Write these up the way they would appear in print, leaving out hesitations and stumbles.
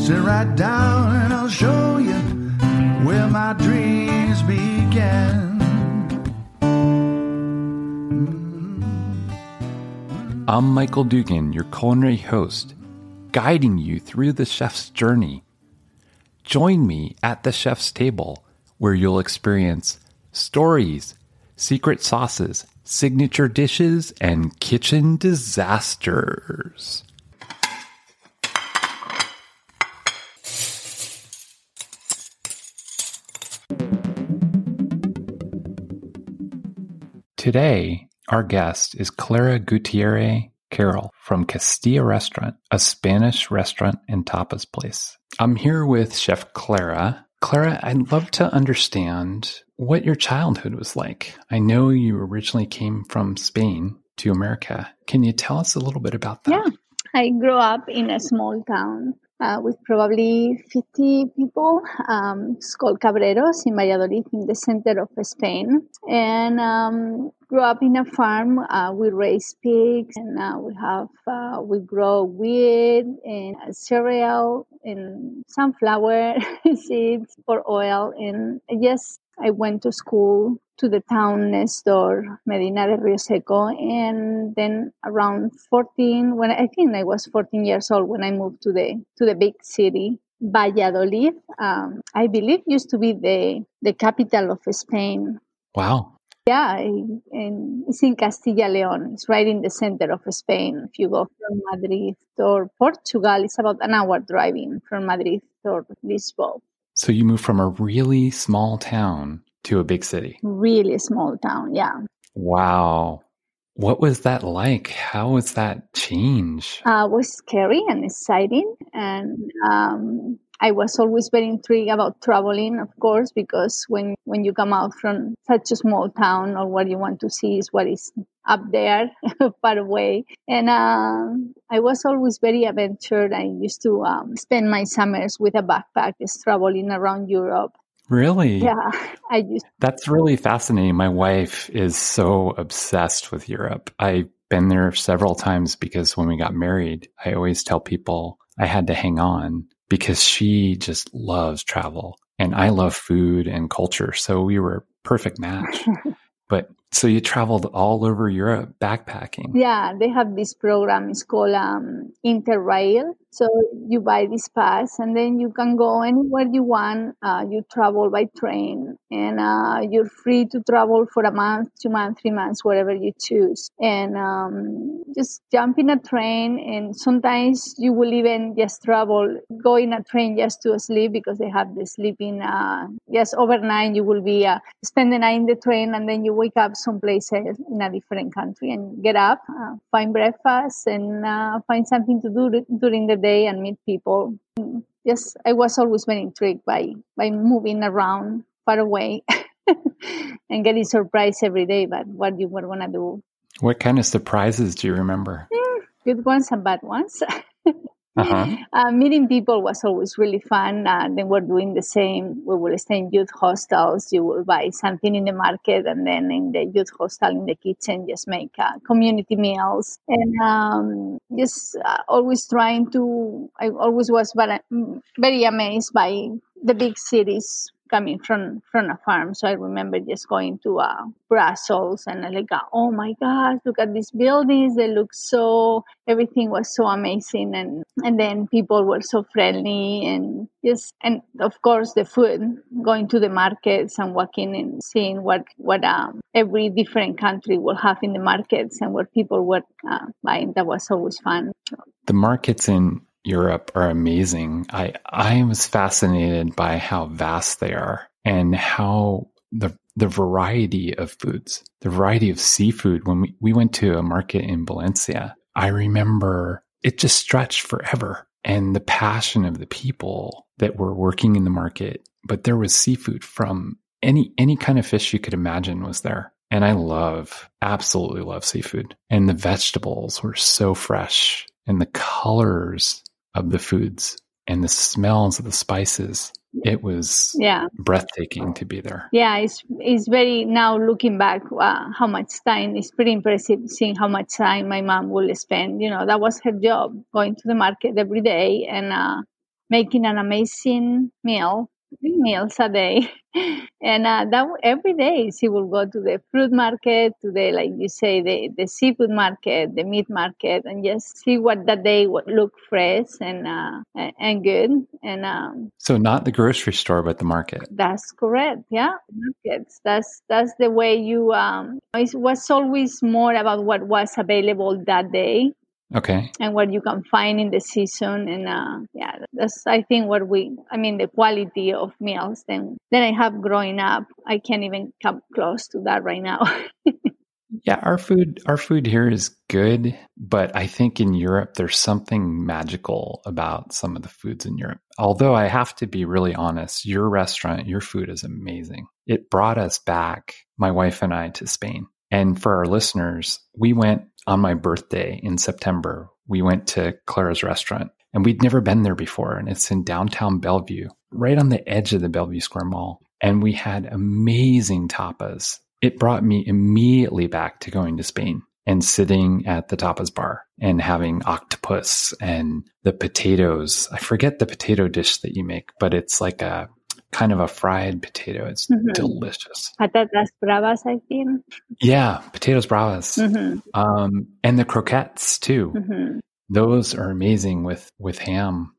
Sit right down and I'll show you where my dreams began. I'm Michael Dugan, your culinary host, guiding you through the chef's journey. Join me at the chef's table, where you'll experience stories, secret sauces, signature dishes, and kitchen disasters. Today, our guest is Clara Gutierrez Carroll from Castilla Restaurant, a Spanish restaurant and tapas place. I'm here with Chef Clara. Clara, I'd love to understand what your childhood was like. I know you originally came from Spain to America. Can you tell us a little bit about that? Yeah, I grew up in a small town with probably 50 people. It's called Cabreros in Valladolid, in the center of Spain. And grew up in a farm. We raise pigs, and we grow wheat and cereal and sunflower seeds for oil. And yes, I went to school to the town next door, Medina de Rio Seco, and then around 14, when I think I was 14 years old when I moved to the big city, Valladolid. I believe used to be the capital of Spain. Wow. Yeah, and it's in Castilla León. It's right in the center of Spain. If you go from Madrid or Portugal, it's about an hour driving from Madrid or Lisbon. So you moved from a really small town to a big city. Really small town, yeah. Wow. What was that like? How was that change? It was scary and exciting. And I was always very intrigued about traveling, of course, because when you come out from such a small town, or what you want to see is what is up there, far away. And I was always very adventurous. I used to spend my summers with a backpack, just traveling around Europe. Really? Yeah, That's really fascinating. My wife is so obsessed with Europe. I've been there several times because when we got married, I always tell people I had to hang on because she just loves travel and I love food and culture. So we were a perfect match. But so you traveled all over Europe backpacking. Yeah, they have this program. It's called Interrail. So you buy this pass and then you can go anywhere you want. You travel by train and you're free to travel for a month, 2 months, 3 months, whatever you choose. And just jump in a train, and sometimes you will even just go in a train just to sleep because they have the sleeping, just overnight. You will be spend the night in the train and then you wake up someplace else in a different country and get up, find breakfast and find something to do during the day and meet people. Yes, I was always very intrigued by moving around far away and getting surprised every day about what you were going to do. What kind of surprises do you remember? Good ones and bad ones. Uh-huh. Meeting people was always really fun. Then we're doing the same. We will stay in youth hostels. You will buy something in the market, and then in the youth hostel in the kitchen, just make community meals. And just always trying to. I always was very amazed by the big cities coming from a farm. So I remember just going to Brussels and oh my gosh, look at these buildings. They look everything was so amazing. And then people were so friendly and of course the food, going to the markets and walking and seeing what every different country will have in the markets and what people were buying. That was always fun. The markets in Europe are amazing. I was fascinated by how vast they are and how the variety of foods, the variety of seafood. When we went to a market in Valencia, I remember it just stretched forever, and the passion of the people that were working in the market. But there was seafood from any kind of fish you could imagine was there. And I absolutely love seafood. And the vegetables were so fresh, and the colors of the foods and the smells of the spices. It was breathtaking to be there. Yeah, it's very, now looking back, how much time, it's pretty impressive seeing how much time my mom will spend. That was her job, going to the market every day and making an amazing meal, 3 meals a day. And every day she will go to the fruit market, to the, like you say, the seafood market, the meat market, and just see what that day would look fresh and good. And So not the grocery store, but the market. that's correct. Yeah, markets. That's the way you. It was always more about what was available that day Okay. and what you can find in the season. And that's, I think, the quality of meals than I have growing up. I can't even come close to that right now. Yeah, our food here is good, but I think in Europe there's something magical about some of the foods in Europe. Although I have to be really honest, your restaurant, your food is amazing. It brought us back, my wife and I, to Spain. And for our listeners, we went on my birthday in September. We went to Clara's restaurant, and we'd never been there before. And it's in downtown Bellevue, right on the edge of the Bellevue Square Mall. And we had amazing tapas. It brought me immediately back to going to Spain and sitting at the tapas bar and having octopus and the potatoes. I forget the potato dish that you make, but it's like a kind of a fried potato. It's delicious. Patatas bravas, I think. Yeah, potatoes bravas. And the croquettes too. Those are amazing with ham.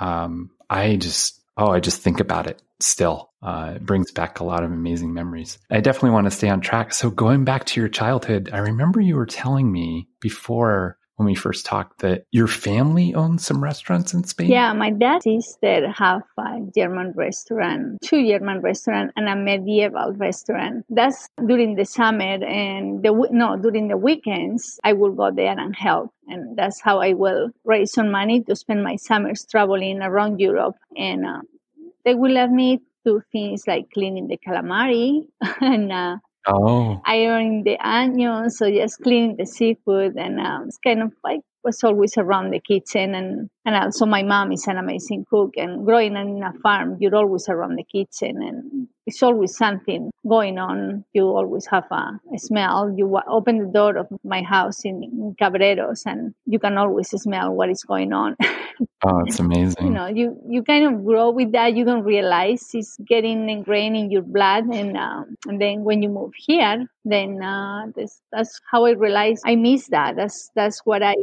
I just think about it still. It brings back a lot of amazing memories. I definitely want to stay on track. So going back to your childhood, I remember you were telling me before when we first talked that your family owns some restaurants in Spain? Yeah, my dad and sister have a German restaurant, 2 German restaurants, and a medieval restaurant. That's during the summer, and during the weekends, I will go there and help. And that's how I will raise some money to spend my summers traveling around Europe. And they will let me do things like cleaning the calamari and ironing the onions, so just cleaning the seafood, and it's kind of like was always around the kitchen, and also my mom is an amazing cook, and growing in a farm, you're always around the kitchen, and it's always something going on. You always have a smell. You open the door of my house in Cabreros, and you can always smell what is going on. Oh, it's amazing. You kind of grow with that. You don't realize it's getting ingrained in your blood, and then when you move here, then that's how I realized I miss that. That's what I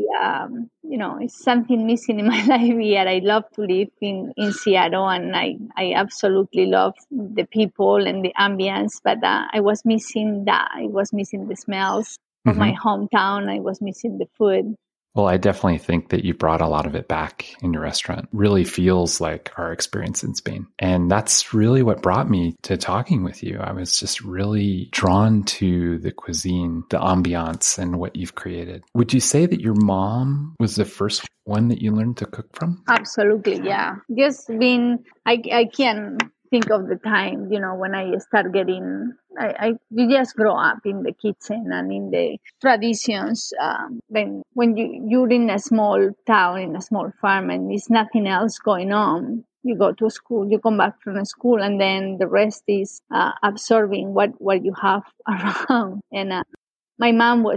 it's something missing in my life here. I love to live in Seattle, and I absolutely love the people and the ambience, but I was missing that. I was missing the smells of my hometown. I was missing the food. Well, I definitely think that you brought a lot of it back in your restaurant. Really feels like our experience in Spain. And that's really what brought me to talking with you. I was just really drawn to the cuisine, the ambiance, and what you've created. Would you say that your mom was the first one that you learned to cook from? Absolutely, yeah. Just I can think of the time, when I start getting, you just grow up in the kitchen and in the traditions. When you're in a small town, in a small farm, and there's nothing else going on, you go to school, you come back from school, and then the rest is absorbing what you have around. And my mom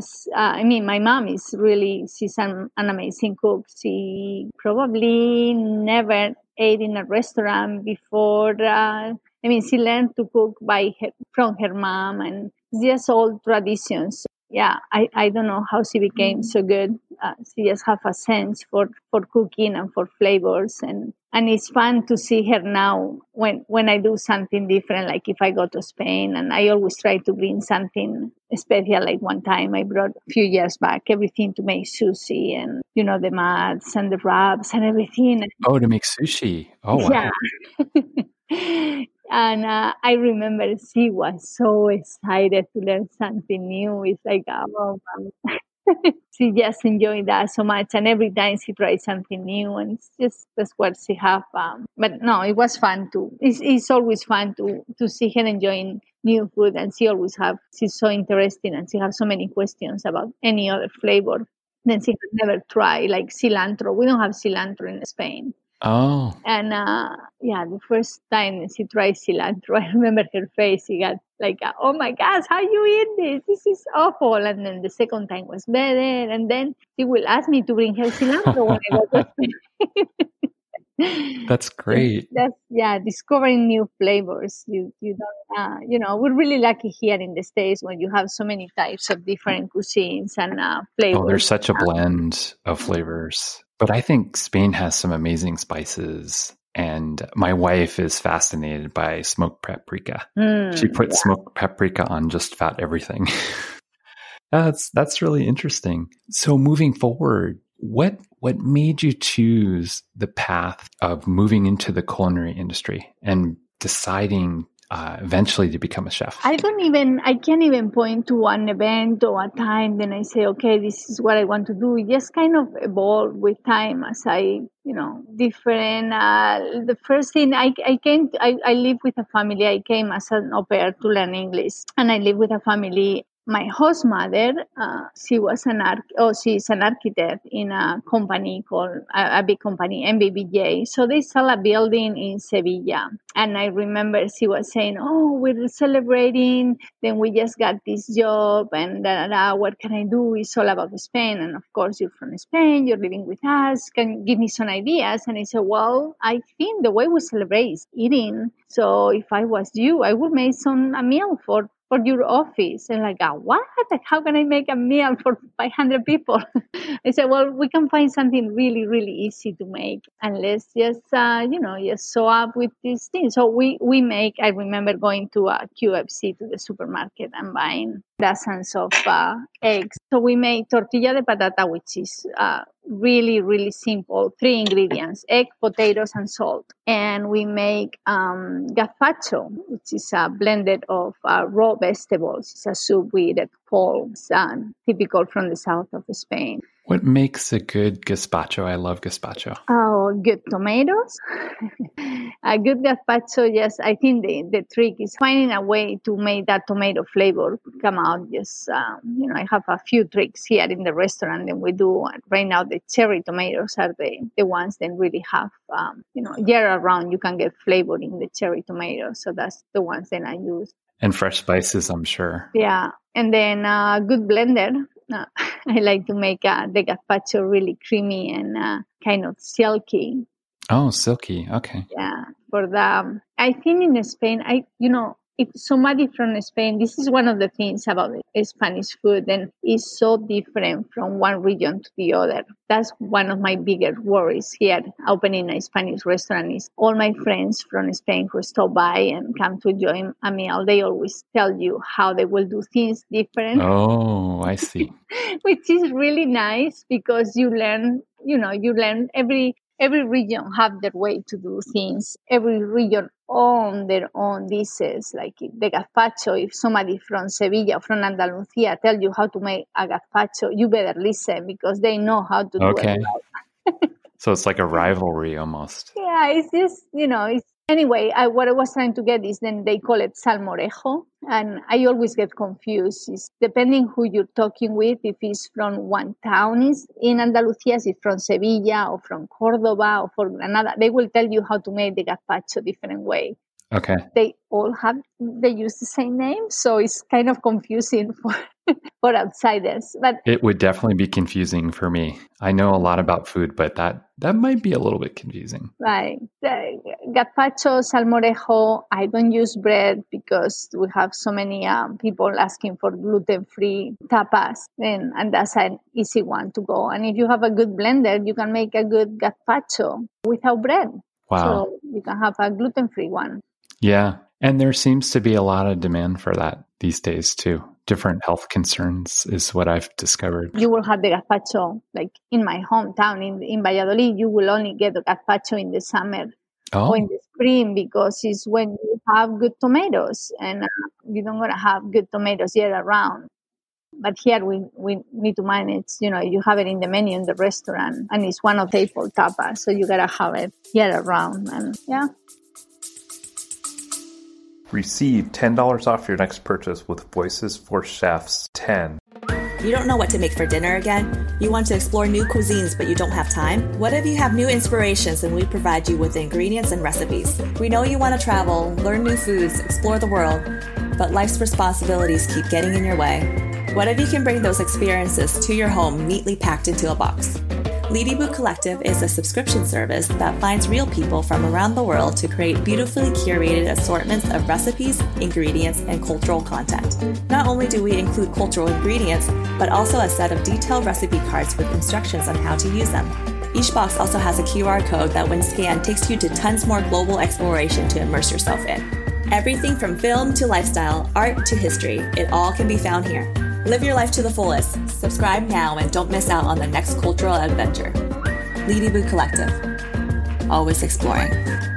is really, she's an amazing cook. She probably never ate in a restaurant before. She learned to cook from her mom, and it's just all traditions. Yeah, I don't know how she became so good. She just have a sense for cooking and for flavors, and it's fun to see her now when I do something different, like if I go to Spain, and I always try to bring something special. Like one time I brought a few years back everything to make sushi, and the mats and the wraps and everything. Oh, to make sushi. Oh, wow. Yeah. And I remember she was so excited to learn something new. It's like, oh, she just enjoyed that so much. And every time she tries something new, and it's just, that's what she have. But no, it was fun too. It's always fun to see her enjoying new food. And she's so interesting, and she has so many questions about any other flavor that she had never tried, like cilantro. We don't have cilantro in Spain. Oh. And the first time she tried cilantro, I remember her face. She got like, oh my gosh, how you eat this? This is awful. And then the second time was better. And then she will ask me to bring her cilantro when I go to Spain. That's great. That's discovering new flavors. You don't, we're really lucky here in the States when you have so many types of different cuisines and flavors. Oh, there's such a blend of flavors. But I think Spain has some amazing spices. And my wife is fascinated by smoked paprika. She puts smoked paprika on just about everything. That's really interesting. So moving forward, what made you choose the path of moving into the culinary industry and deciding eventually to become a chef? I can't even point to one event or a time. Then I say, okay, this is what I want to do. It just kind of evolved with time as different. The first thing I lived with a family. I came as an au pair to learn English, and I lived with a family. My host mother, she's an architect in a company called, a big company, MBBJ. So they sell a building in Sevilla. And I remember she was saying, oh, we're celebrating, then we just got this job, and what can I do? It's all about Spain. And of course, you're from Spain, you're living with us, can you give me some ideas? And I said, well, I think the way we celebrate is eating. So if I was you, I would make a meal for your office. And what? How can I make a meal for 500 people? I said, well, we can find something really, really easy to make. And let's just, just show up with these things. So we make, I remember going to a QFC, to the supermarket, and buying dozens of eggs. So we made tortilla de patata, which is really, really simple. 3 ingredients: egg, potatoes, and salt. And we make gazpacho, which is a blended of raw vegetables. It's a soup with pulse, typical from the south of Spain. What makes a good gazpacho? I love gazpacho. Oh, good tomatoes. A good gazpacho, yes. I think the trick is finding a way to make that tomato flavor come out. Just, I have a few tricks here in the restaurant that we do. Right now, the cherry tomatoes are the ones that really have, year around, you can get flavor in the cherry tomatoes. So that's the ones that I use. And fresh spices, I'm sure. Yeah. And then a good blender. I like to make the gazpacho really creamy and kind of silky. Oh, silky. Okay. Yeah. I think in Spain, if somebody from Spain, this is one of the things about Spanish food, and it's so different from one region to the other. That's one of my biggest worries here, opening a Spanish restaurant, is all my friends from Spain who stop by and come to enjoy a meal, they always tell you how they will do things different. Oh, I see. Which is really nice, because you learn every region have their way to do things. Every region own their own dishes. Like the gazpacho, if somebody from Sevilla or from Andalusia tell you how to make a gazpacho, you better listen, because they know how to do it. So it's like a rivalry almost. Yeah, it's just, Anyway, what I was trying to get is, then they call it salmorejo. And I always get confused. It's depending who you're talking with, if it's from one town in Andalusia, if it's from Sevilla or from Cordoba or from Granada, they will tell you how to make the gazpacho different way. Okay. They use the same name, so it's kind of confusing for outsiders. But it would definitely be confusing for me. I know a lot about food, but that might be a little bit confusing. Right. The gazpacho, salmorejo, I don't use bread because we have so many people asking for gluten-free tapas, and that's an easy one to go. And if you have a good blender, you can make a good gazpacho without bread. Wow. So you can have a gluten-free one. Yeah. And there seems to be a lot of demand for that these days too. Different health concerns is what I've discovered. You will have the gazpacho, like in my hometown in Valladolid, you will only get the gazpacho in the summer or in the spring, because it's when you have good tomatoes, and you don't want to have good tomatoes year around. But here we need to manage, you have it in the menu in the restaurant, and it's one of the staple tapas, so you got to have it year around. And yeah. Receive $10 off your next purchase with Voices for Chefs 10. You don't know what to make for dinner again? You want to explore new cuisines, but you don't have time? What if you have new inspirations and we provide you with the ingredients and recipes? We know you want to travel, learn new foods, explore the world, but life's responsibilities keep getting in your way. What if you can bring those experiences to your home neatly packed into a box? Lady Boot Collective is a subscription service that finds real people from around the world to create beautifully curated assortments of recipes, ingredients, and cultural content. Not only do we include cultural ingredients, but also a set of detailed recipe cards with instructions on how to use them. Each box also has a QR code that when scanned takes you to tons more global exploration to immerse yourself in. Everything from film to lifestyle, art to history, it all can be found here. Live your life to the fullest. Subscribe now and don't miss out on the next cultural adventure. Lady Boot Collective. Always exploring.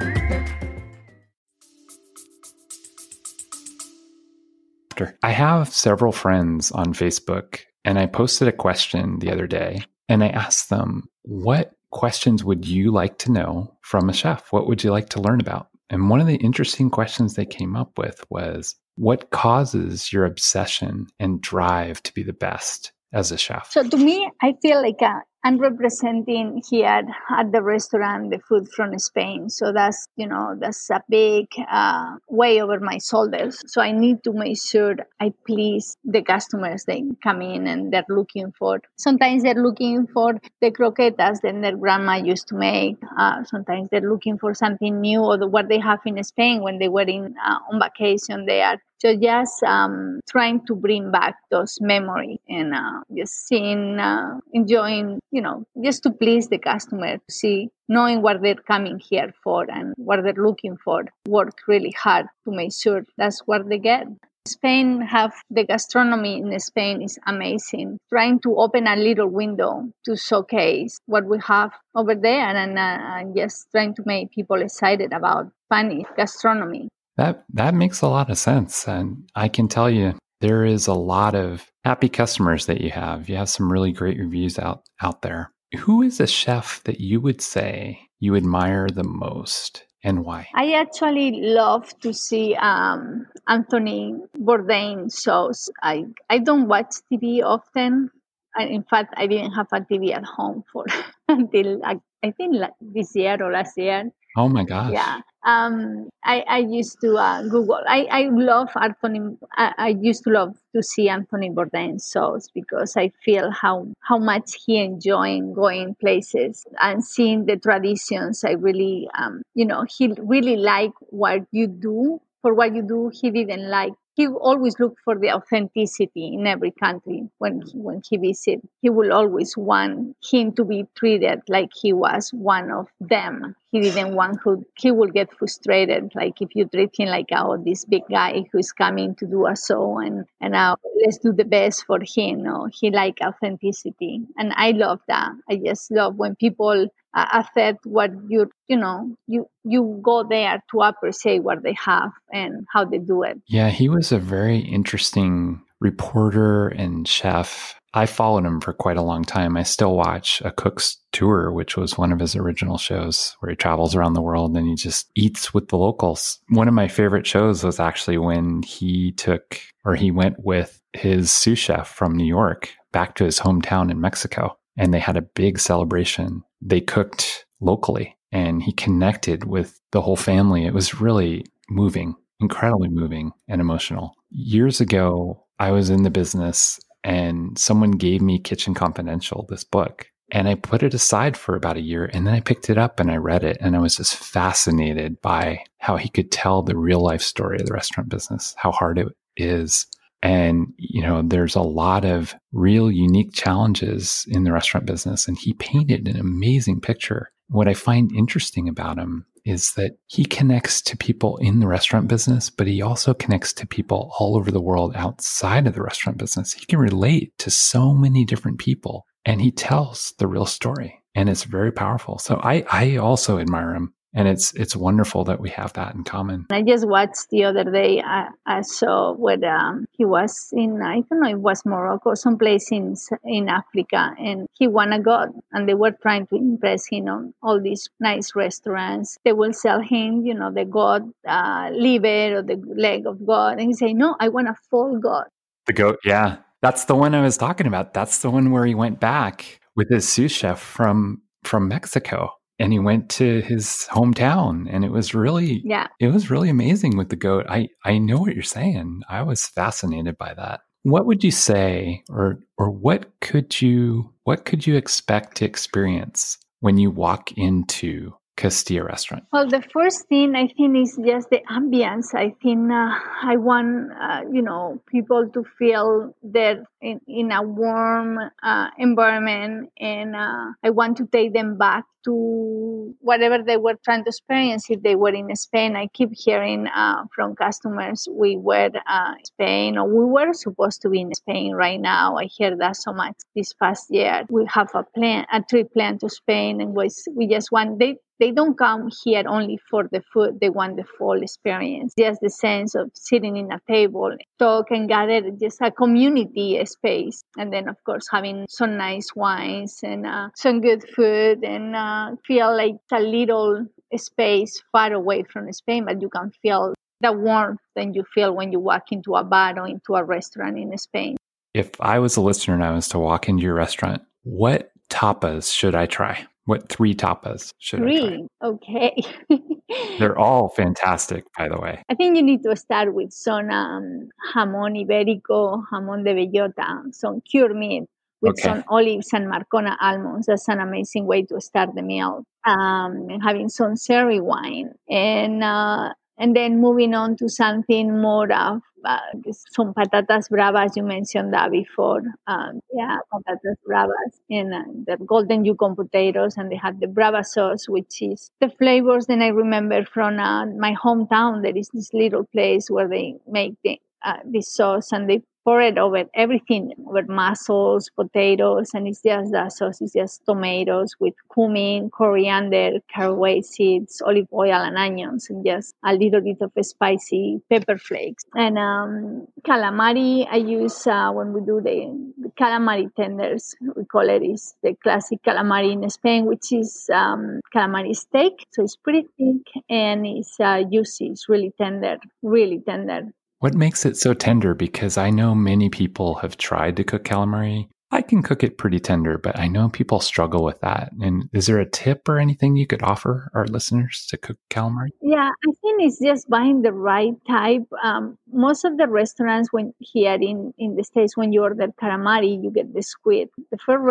I have several friends on Facebook, and I posted a question the other day, and I asked them, what questions would you like to know from a chef? What would you like to learn about? And one of the interesting questions they came up with was, what causes your obsession and drive to be the best as a chef? So to me, I feel like I'm representing here at the restaurant the food from Spain. So that's a big weight over my shoulders. So I need to make sure I please the customers. They come in and they're looking for, sometimes they're looking for the croquetas that their grandma used to make. Sometimes they're looking for something new or what they have in Spain when they were on vacation there. So just trying to bring back those memories and just seeing, enjoying, just to please the customer, to see, knowing what they're coming here for and what they're looking for. Work really hard to make sure that's what they get. Spain have the gastronomy in Spain is amazing. Trying to open a little window to showcase what we have over there and just trying to make people excited about Spanish gastronomy. That makes a lot of sense. And I can tell you, there is a lot of happy customers that you have. You have some really great reviews out there. Who is a chef that you would say you admire the most and why? I actually love to see Anthony Bourdain shows. I don't watch TV often. In fact, I didn't have a TV at home for until I think this year or last year. Oh my gosh. Yeah. I used to Google. I love Anthony. I used to love to see Anthony Bourdain shows because I feel how much he enjoying going places and seeing the traditions. I really, he really like what you do. For what you do, he didn't like. He always looked for the authenticity in every country when he visited. He will always want him to be treated like he was one of them. He didn't want he will get frustrated. Like if you treat him like, this big guy who's coming to do a show and let's do the best for him. No, he liked authenticity. And I love that. I just love when people affect what you go there to appreciate what they have and how they do it. Yeah, he was a very interesting reporter and chef. I followed him for quite a long time. I still watch A Cook's Tour, which was one of his original shows where he travels around the world and he just eats with the locals. One of my favorite shows was actually when he went with his sous chef from New York back to his hometown in Mexico. And they had a big celebration. They cooked locally and he connected with the whole family. It was really moving, incredibly moving and emotional. Years ago, I was in the business and someone gave me Kitchen Confidential, this book, and I put it aside for about a year. And then I picked it up and I read it and I was just fascinated by how he could tell the real life story of the restaurant business, how hard it is. And, there's a lot of real unique challenges in the restaurant business. And he painted an amazing picture. What I find interesting about him is that he connects to people in the restaurant business, but he also connects to people all over the world outside of the restaurant business. He can relate to so many different people and he tells the real story and it's very powerful. So I also admire him. And it's wonderful that we have that in common. I just watched the other day a show where he was in, I don't know, it was Morocco, someplace in Africa, and he won a god. And they were trying to impress him on all these nice restaurants. They will sell him, the god liver or the leg of God. And he say, no, I want a full god. The goat, yeah. That's the one I was talking about. That's the one where he went back with his sous chef from Mexico. And he went to his hometown and it was really amazing with the goat. I know what you're saying. I was fascinated by that. What would you say or what could you what could you expect to experience when you walk into Castilla restaurant? Well, the first thing I think is just the ambience. I think I want, people to feel they're in a warm environment, and I want to take them back to whatever they were trying to experience if they were in Spain. I keep hearing from customers, we were in Spain, or we were supposed to be in Spain right now. I hear that so much this past year. We have a trip planned to Spain, and we just want, they don't come here only for the food. They want the full experience. Just the sense of sitting in a table, talk and gather, just a community space. And then, of course, having some nice wines and some good food, and feel like a little space far away from Spain, but you can feel the warmth that you feel when you walk into a bar or into a restaurant in Spain. If I was a listener and I was to walk into your restaurant, what tapas should I try? What 3 tapas should I try? Okay. They're all fantastic, by the way. I think you need to start with some jamón ibérico, jamón de bellota, some cured meat with some olives and Marcona almonds. That's an amazing way to start the meal. And having some sherry wine, and then moving on to something more of some patatas bravas. You mentioned that before. Patatas bravas and the golden Yukon potatoes, and they have the brava sauce, which is the flavors that I remember from my hometown. There is this little place where they make this sauce, and they pour it over everything, over mussels, potatoes, and it's just that sauce. It's just tomatoes with cumin, coriander, caraway seeds, olive oil, and onions, and just a little bit of spicy pepper flakes. And calamari, I use when we do the calamari tenders. We call it, is the classic calamari in Spain, which is calamari steak. So it's pretty thick and it's juicy. It's really tender, really tender. What makes it so tender? Because I know many people have tried to cook calamari. I can cook it pretty tender, but I know people struggle with that. And is there a tip or anything you could offer our listeners to cook calamari? Yeah, I think it's just buying the right type. Most of the restaurants here in the States, when you order calamari, you get the squid. The first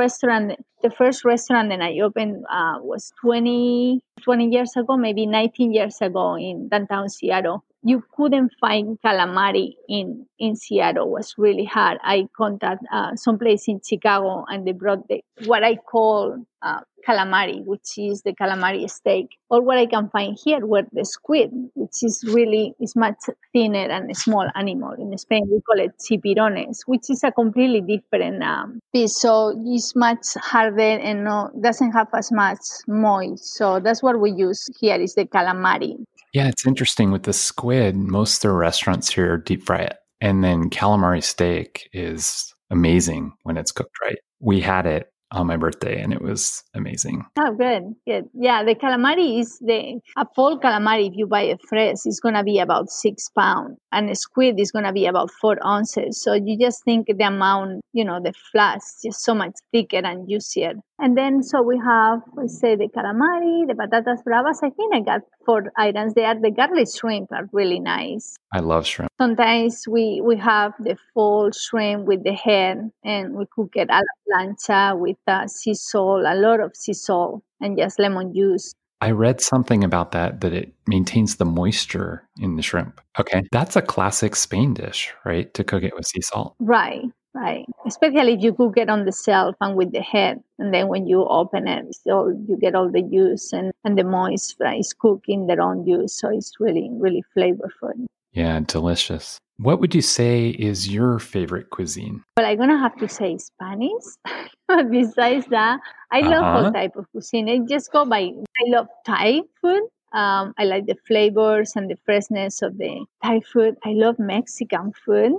restaurant that I opened was 20 years ago, maybe 19 years ago in downtown Seattle. You couldn't find calamari in Seattle. It was really hard. I contacted someplace in Chicago, and they brought what I call calamari, which is the calamari steak. Or what I can find here were the squid, which is much thinner and a small animal. In Spain, we call it chipirones, which is a completely different piece. So it's much harder and doesn't have as much moist. So that's what we use here, is the calamari. Yeah, it's interesting with the squid. Most of the restaurants here deep fry it. And then calamari steak is amazing when it's cooked right. We had it on my birthday and it was amazing. Oh, good. Yeah, the calamari is a full calamari. If you buy it fresh, it's going to be about 6 pounds, and a squid is going to be about 4 ounces. So you just think the amount, the flesh just so much thicker and juicier. And then, so we have, the calamari, the patatas bravas. I think I got 4 items there. The garlic shrimp are really nice. I love shrimp. Sometimes we have the full shrimp with the head, and we cook it a la plancha with sea salt, a lot of sea salt, and just lemon juice. I read something about that it maintains the moisture in the shrimp. Okay. That's a classic Spain dish, right? To cook it with sea salt. Right. Especially if you cook it on the shelf and with the head. And then when you open it, you get all the juice and the moist is cooked in their own juice. So it's really, really flavorful. Yeah, delicious. What would you say is your favorite cuisine? Well, I'm going to have to say Spanish. But besides that, I love all type of cuisine. I just go by, I love Thai food. I like the flavors and the freshness of the Thai food. I love Mexican food.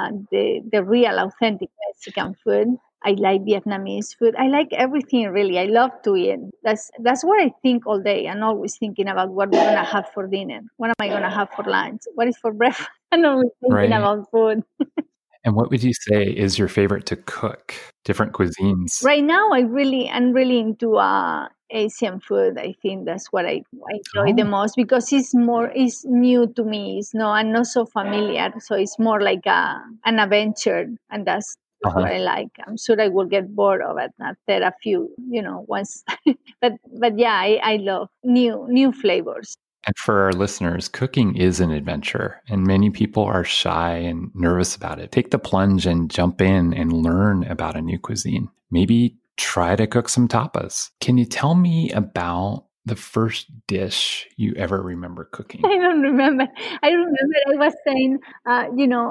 The real authentic Mexican food. I like Vietnamese food. I like everything, really. I love to eat. That's what I think all day. I'm always thinking about what we're going to have for dinner. What am I going to have for lunch? What is for breakfast? I'm always thinking about food. And what would you say is your favorite to cook? Different cuisines. Right now, I'm really into Asian food. I think that's what I enjoy the most, because it's new to me. I'm not so familiar. So it's more like an adventure. And that's That's what I like. I'm sure I will get bored of it after a few, once. but yeah, I love new flavors. And for our listeners, cooking is an adventure, and many people are shy and nervous about it. Take the plunge and jump in and learn about a new cuisine. Maybe try to cook some tapas. Can you tell me about the first dish you ever remember cooking? I don't remember. I was saying, I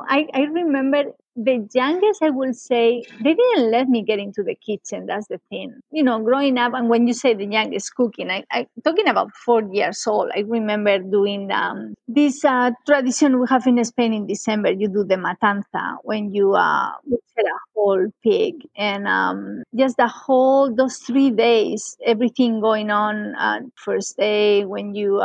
remember the youngest, I will say, they didn't let me get into the kitchen. That's the thing. Growing up, and when you say the youngest cooking, I talking about 4 years old. I remember doing this tradition we have in Spain in December. You do the matanza when you butcher a whole pig, and just those 3 days, everything going on. First day when you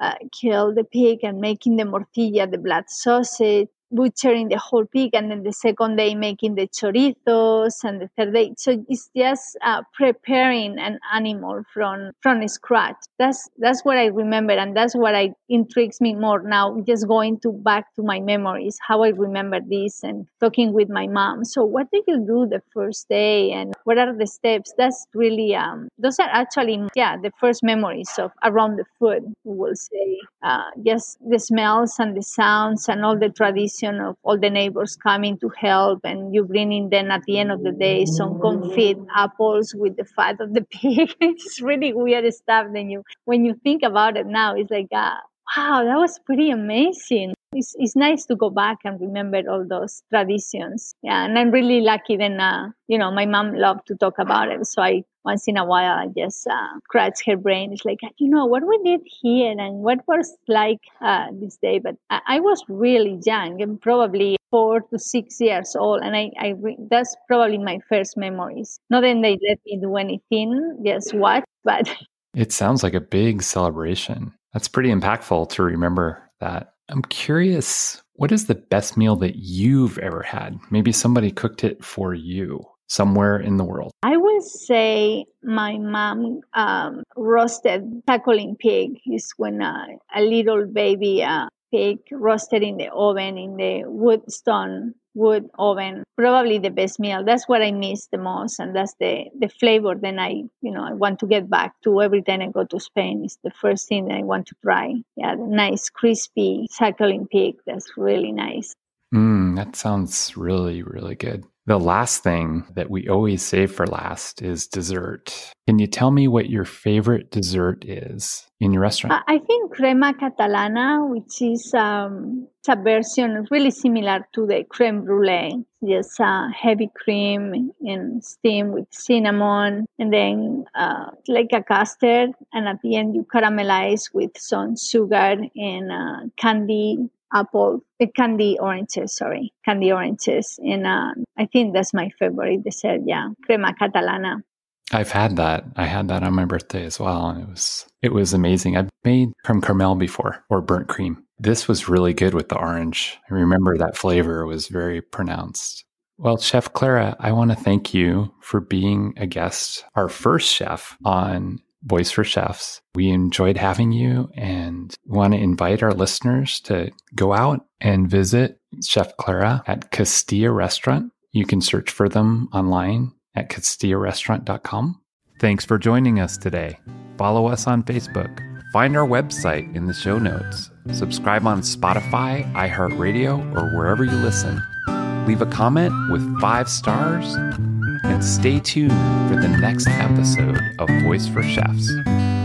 kill the pig and making the morcilla, the blood sausage, butchering the whole pig, and then the second day making the chorizos, and the third day. So it's just preparing an animal from scratch. That's what I remember, and that's what intrigues me more now. Just going back to my memories, how I remember this, and talking with my mom. So what do you do the first day, and what are the steps? That's really those are actually the first memories of around the food. We will say just the smells and the sounds and all the tradition of all the neighbors coming to help, and you bringing them at the end of the day some confit apples with the fat of the pig. It's really weird stuff. Then when you think about it now, it's like, wow, that was pretty amazing. It's nice to go back and remember all those traditions. Yeah, and I'm really lucky. Then, my mom loved to talk about it, so once in a while I just scratch her brain. It's like, what we did here and what was like this day. But I was really young, and probably 4 to 6 years old, and that's probably my first memories. Not that they let me do anything, just watch, but it sounds like a big celebration. That's pretty impactful to remember that. I'm curious, what is the best meal that you've ever had? Maybe somebody cooked it for you somewhere in the world. I would say my mom roasted suckling pig. Is when a little baby pig roasted in the oven, in the wood oven. Probably the best meal. That's what I miss the most, and that's the flavor. Then I want to get back to every time I go to Spain. It's the first thing that I want to try. Yeah, the nice crispy suckling pig. That's really nice. That sounds really, really good. The last thing that we always save for last is dessert. Can you tell me what your favorite dessert is in your restaurant? I think crema catalana, which is a version really similar to the creme brulee. Just heavy cream and steam with cinnamon, and then like a custard. And at the end, you caramelize with some sugar and candy oranges. And I think that's my favorite dessert. Yeah, crema catalana. I've had that. I had that on my birthday as well. And it was amazing. I've made creme caramel before, or burnt cream. This was really good with the orange. I remember that flavor was very pronounced. Well, Chef Clara, I want to thank you for being a guest, our first chef on Voice for Chefs. We enjoyed having you and want to invite our listeners to go out and visit Chef Clara at Castilla Restaurant. You can search for them online at castillarestaurant.com. Thanks for joining us today. Follow us on Facebook. Find our website in the show notes. Subscribe on Spotify, iHeartRadio, or wherever you listen. Leave a comment with 5 stars and stay tuned for the next episode of Voice for Chefs.